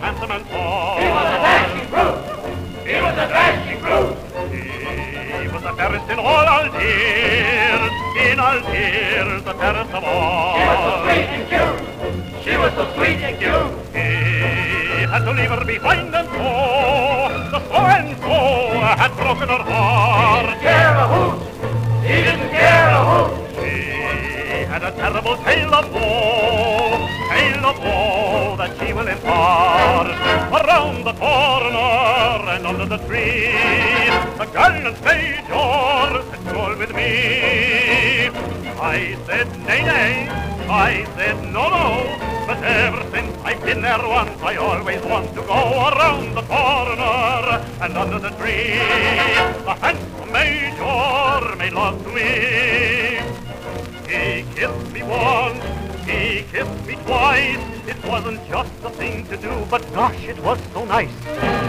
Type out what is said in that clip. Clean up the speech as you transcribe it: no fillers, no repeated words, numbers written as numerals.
handsome and tall. He was a dashing brute. He was a dashing brute. He was the fairest in all Algiers. In Algiers, the fairest of all. She was so sweet and cute. She was so sweet and cute. He had to leave her behind, and so the so-and-so had broken her heart. He didn't care a hoot. He didn't care a hoot. She had a terrible tale of woe that she will impart. Around the corner and under the tree, the gallant Major said, "Stroll with me." I said, "Nay, nay." I said, "No, no." But ever since I've been there once, I always want to go around the corner and under the tree. The handsome Major made love to me. He kissed me once, he kissed me twice. It wasn't just a thing to do, but gosh, it was so nice.